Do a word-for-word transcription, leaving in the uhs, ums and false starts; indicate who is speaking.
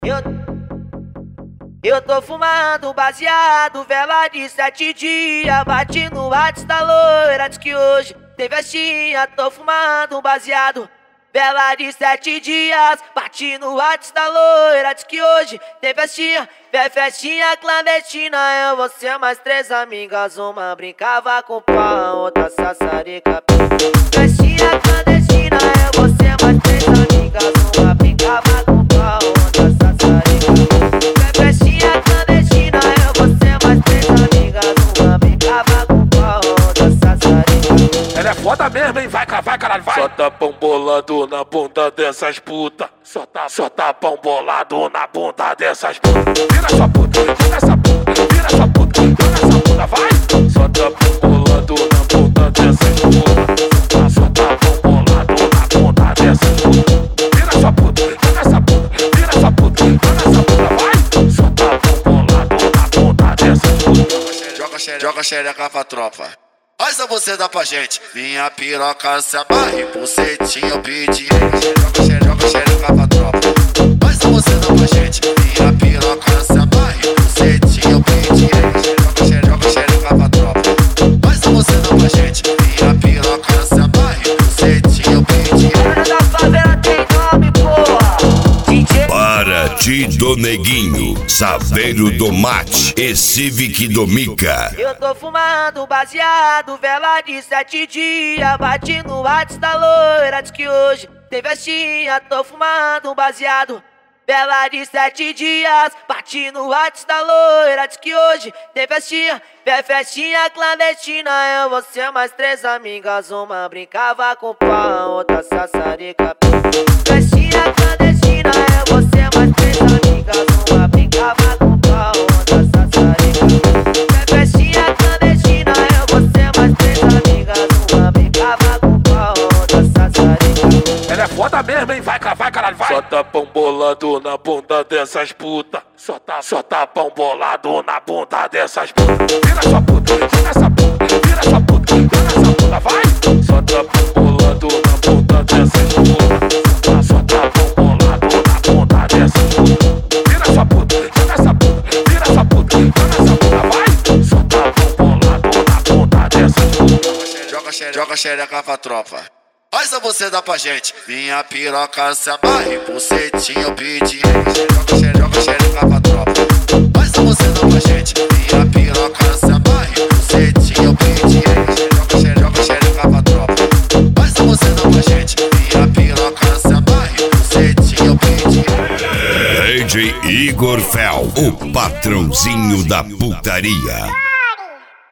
Speaker 1: Eu, eu tô fumando baseado, vela de sete dias. Bati no WhatsApp da loira, diz que hoje tem festinha. Tô fumando baseado, vela de sete dias. Bati no WhatsApp da loira, diz que hoje tem festinha. Vem festinha clandestina, eu, você mais três amigas. Uma brincava com pau, outra sassarica. Festinha clandestina, eu, você mais três amigas. Uma brincava com pau, outra sassarica. Vem festinha clandestina, eu, você mais três amigas. Uma brincava com pau, outra sassarica.
Speaker 2: Ela é foda mesmo, hein? Vai, vai, caralho, vai! Só tá pão bolado na bunda dessas puta. Só tá, só tá pão bolado na bunda dessas puta. Vira sua puta, vira essa puta, vira sua puta, vira essa puta, vai! Só tá pão bolado na bunda dessas puta. Só tá pão bolado na bunda dessas puta. Vira sua puta, vira essa puta, vira sua puta, vira essa puta, vai! Só tá pão bolado na bunda dessas puta.
Speaker 3: Joga xereca, joga xereca pra tropa. Faz a você dá pra gente. Minha piroca se amarre, bucetinha eu pedi. Joga xereca, joga xereca pra tropa. Faz a você dá pra gente. Minha piroca se amarre, bucetinha eu pedi. Joga xereca, joga xereca pra tropa. Faz a você dá pra gente. Minha piroca se amarre, bucetinha eu pedi.
Speaker 1: Da favela tem nome, porra. D J
Speaker 4: Paraty do Neguinho, Saveiro do Mate e Civic do Mica.
Speaker 1: Eu tô fumando baseado, vela de sete dias. Bati no WhatsApp da loira, diz que hoje tem festinha. Tô fumando baseado, vela de sete dias. Bati no WhatsApp da loira, diz que hoje tem festinha. Vem festinha clandestina, eu, você mais três amigas. Uma brincava com pau, outra sassarica. Festinha clandestina, eu, você mais três amigas. Uma brincava com pau, outra sassarica. Vem festinha clandestina, eu, você mais três amigas. Uma brincava com pau, outra sassarica.
Speaker 2: Ela é foda mesmo, hein? Vai, vai, caralho, vai! Só tá pão bolado na bunda dessas puta. Só tá, só tá pão bolado na bunda dessas puta. Vira sua puta, vira essa puta, vira sua puta, vira essa puta, vai! Só tá pão bolado na bunda dessas puta. Só tá pão bolado na bunda dessas puta. Vira sua puta, vira essa puta, vira essa puta, vira essa puta, vai! Só tá pão bolado na bunda dessas puta.
Speaker 3: Joga xereca, joga xereca pra tropa. Faz a você dá pra gente. Minha piroca se amarre, bucetinha eu pedi. Joga xereca, joga xereca pra tropa. Faz a você dá pra gente. Minha piroca se amarre, bucetinha eu pedi. Joga xereca, joga xereca pra tropa. Faz a você dá pra gente. Minha piroca se amarre, bucetinha eu pedi.
Speaker 4: D J Igor Fel, o patrãozinho da putaria.